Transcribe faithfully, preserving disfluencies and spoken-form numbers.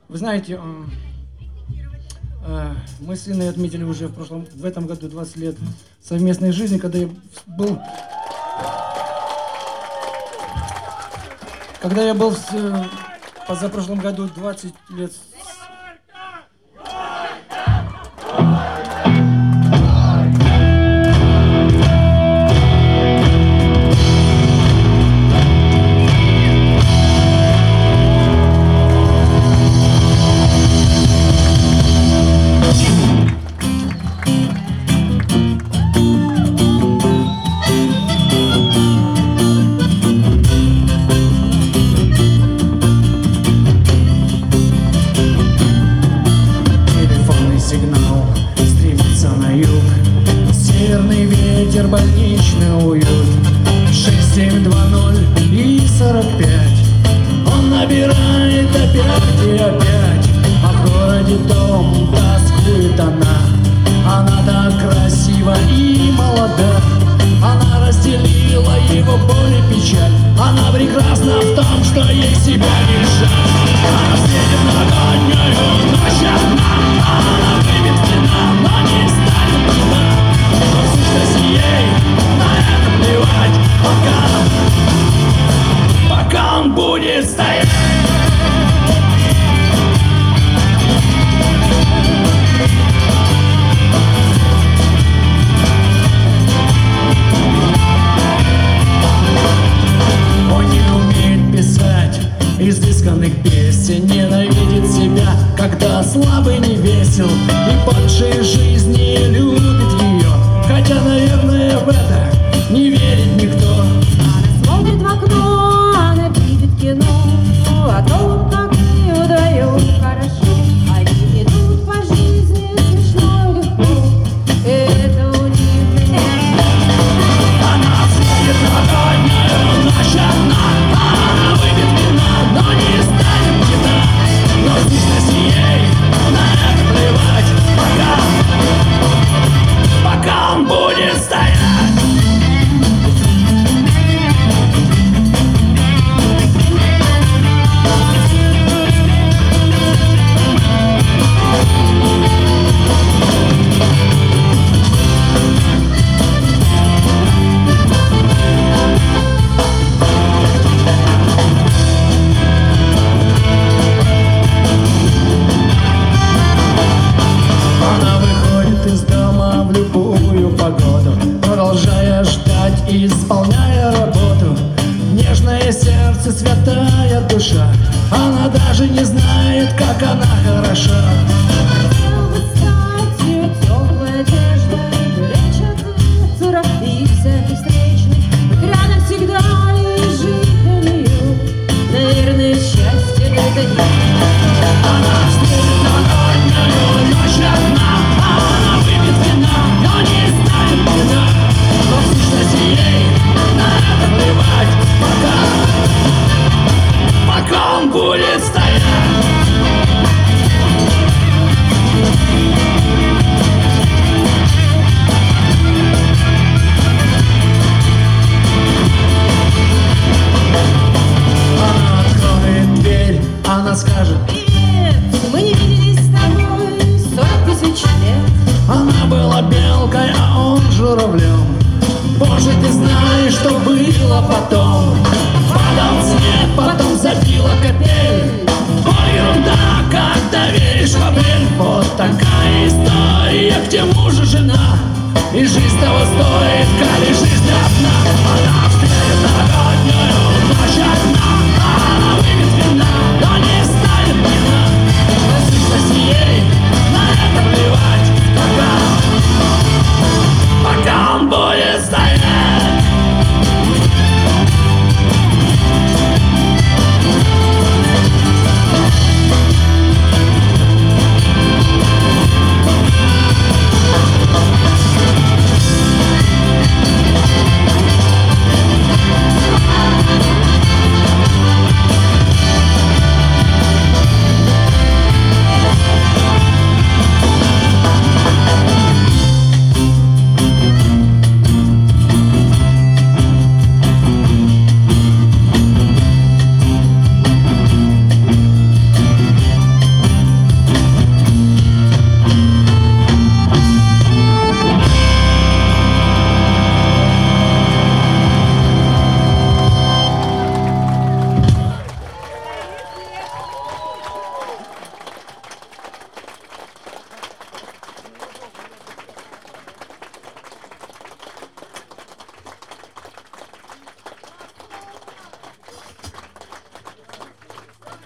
Вы знаете, мы с Инной отметили уже в прошлом, в этом году двадцать лет совместной жизни, когда я был, когда я был в позапрошлом году двадцать лет. Северный ветер, больничный уют. Шесть семь два ноль и сорок пять. Он набирает опять и опять. А в городе дом тоскует она. Она так красива и молода. Она разделила его боль и печаль. Она прекрасна в том, что ей себя не жаль. Она светит новогоднюю ночь одна. Она выпьет вина, но не станет вина. Но в сущности ей на это плевать, пока, пока он будет стоять. Он не умеет писать изысканных песен, ненавидит себя, когда слабый не весел, и больше жизни любит ее, хотя, наверное, в это не верит никто. Она смотрит в окно, она видит кино о том, как мы вдвоем хорошо. Они идут по жизни смешно и легко. Это у них нет. Она светит новогоднюю ночь одна. Она выпьет вина, но не станет вина. Но в сущности ей на это плевать, пока, пока он будет стоять. Она выходит из дома в любую погоду, продолжая ждать и исполняя работу. Нежное сердце, святая душа, она даже не знает, как она хороша. Хотел бы стать ее теплой одеждой, беречь от ветра и всяких встречных. Быть рядом всегда и жить для нее. Наверное, счастье это не. Она встретит новогоднюю ночь одна. Она выпьет вина, но не станет вина. Но в сущности ей на это плевать, пока, пока он будет стоять. Она откроет дверь, она скажет: Привет, мы не виделись с тобой сорок тысяч лет. она была белкой, а он журавлем. Боже, ты знаешь, что было потом. Падал снег, потом забила капель. Ой, ерунда, когда веришь в апрель. Вот такая история, к тому же жена. И жизнь того стоит, колен.